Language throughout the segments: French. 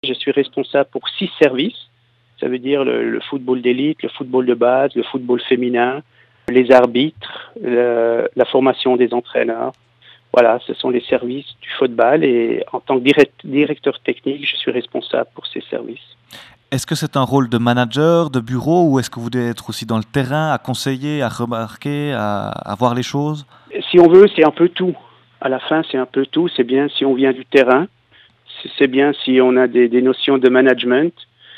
Je suis responsable pour 6 services. Ça veut dire le football d'élite, le football de base, le football féminin, les arbitres, la formation des entraîneurs. Voilà, ce sont les services du football et en tant que directeur technique, je suis responsable pour ces services. Est-ce que c'est un rôle de manager, de bureau, ou est-ce que vous devez être aussi dans le terrain, à conseiller, à remarquer, à voir les choses? Si on veut, c'est un peu tout. À la fin, c'est un peu tout. C'est bien si on vient du terrain, c'est bien si on a des notions de management,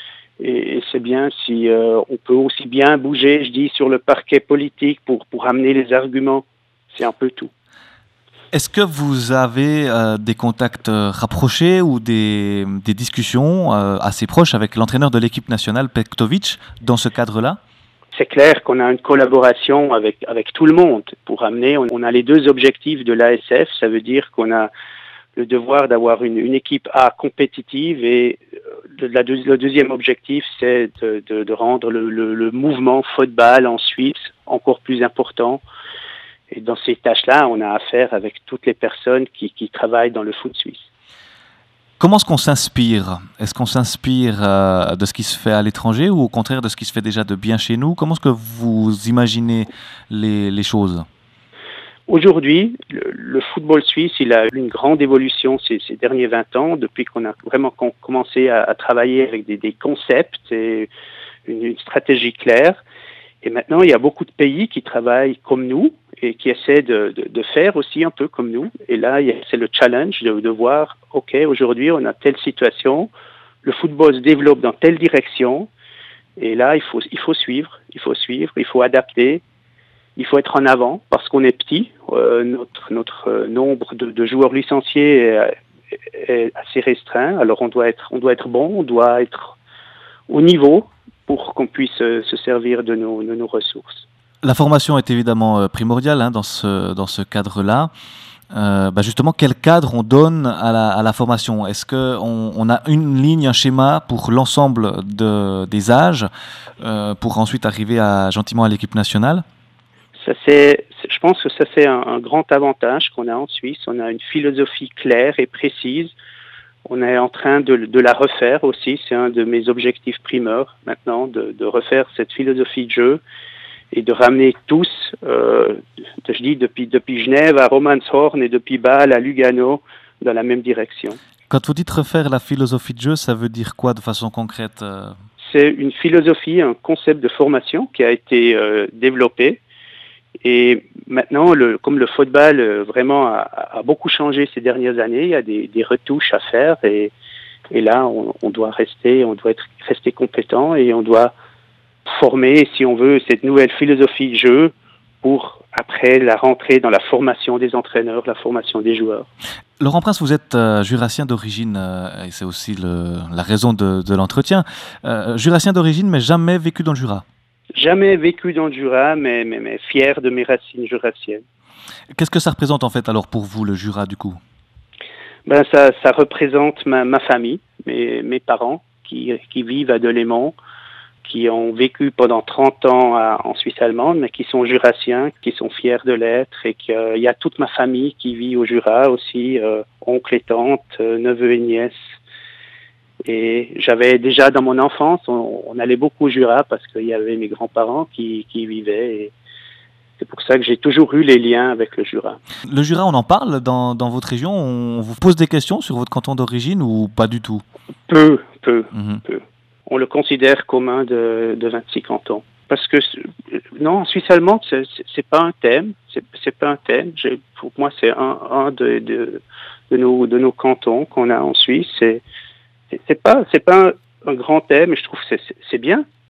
et c'est bien si on peut aussi bien bouger, je dis, sur le parquet politique pour amener les arguments. C'est un peu tout. Est-ce que vous avez des contacts rapprochés ou des discussions assez proches avec l'entraîneur de l'équipe nationale, Petković, dans ce cadre-là? C'est clair qu'on a une collaboration avec tout le monde pour amener. On a les deux objectifs de l'ASF. Ça veut dire qu'on a le devoir d'avoir une équipe A compétitive et le deuxième objectif, c'est de rendre le mouvement football en Suisse encore plus important. Et dans ces tâches-là, on a affaire avec toutes les personnes qui travaillent dans le foot suisse. Comment est-ce qu'on s'inspire? Est-ce qu'on s'inspire de ce qui se fait à l'étranger ou au contraire de ce qui se fait déjà de bien chez nous? Comment est-ce que vous imaginez les choses? Aujourd'hui, le football suisse, il a eu une grande évolution ces derniers 20 ans, depuis qu'on a vraiment commencé à travailler avec des concepts et une stratégie claire. Et maintenant, il y a beaucoup de pays qui travaillent comme nous et qui essaient de faire aussi un peu comme nous. Et là, c'est le challenge de voir, OK, aujourd'hui, on a telle situation, le football se développe dans telle direction, et là, il faut suivre, il faut adapter, il faut être en avant parce qu'on est petit. Notre nombre de joueurs licenciés est assez restreint. Alors, on doit être bon, on doit être au niveau pour qu'on puisse se servir de nos ressources. La formation est évidemment primordiale dans ce cadre-là. Justement, quel cadre on donne à la formation? Est-ce qu'on a une ligne, un schéma pour l'ensemble des âges pour ensuite arriver gentiment à l'équipe nationale? Je pense que ça c'est un grand avantage qu'on a en Suisse. On a une philosophie claire et précise. On est en train de la refaire aussi. C'est un de mes objectifs primaires maintenant, de refaire cette philosophie de jeu et de ramener tous, je dis depuis Genève à Romanshorn et depuis Bâle à Lugano, dans la même direction. Quand vous dites refaire la philosophie de jeu, ça veut dire quoi de façon concrète? C'est une philosophie, un concept de formation qui a été développé. Et maintenant, comme le football vraiment a beaucoup changé ces dernières années, il y a des retouches à faire et là, on doit rester compétent et on doit former, si on veut, cette nouvelle philosophie de jeu pour après la rentrée dans la formation des entraîneurs, la formation des joueurs. Laurent Prince, vous êtes jurassien d'origine et c'est aussi la raison de l'entretien. Jurassien d'origine, mais jamais vécu dans le Jura. Jamais vécu dans le Jura, mais fier de mes racines jurassiennes. Qu'est-ce que ça représente en fait alors pour vous, le Jura, du coup? Ça représente ma famille, mes parents qui vivent à Delémont, qui ont vécu pendant 30 ans en Suisse allemande, mais qui sont jurassiens, qui sont fiers de l'être, et qu'il y a toute ma famille qui vit au Jura aussi, oncles et tantes, neveux et nièces. Et j'avais déjà dans mon enfance, on allait beaucoup au Jura parce qu'il y avait mes grands-parents qui y vivaient. Et c'est pour ça que j'ai toujours eu les liens avec le Jura. Le Jura, on en parle dans votre région? On vous pose des questions sur votre canton d'origine ou pas du tout? Peu. On le considère comme un de 26 cantons. Parce que, non, en Suisse allemande, c'est pas un thème. C'est pas un thème. Pour moi, c'est un de nos cantons qu'on a en Suisse. C'est pas un grand thème, et je trouve que c'est bien.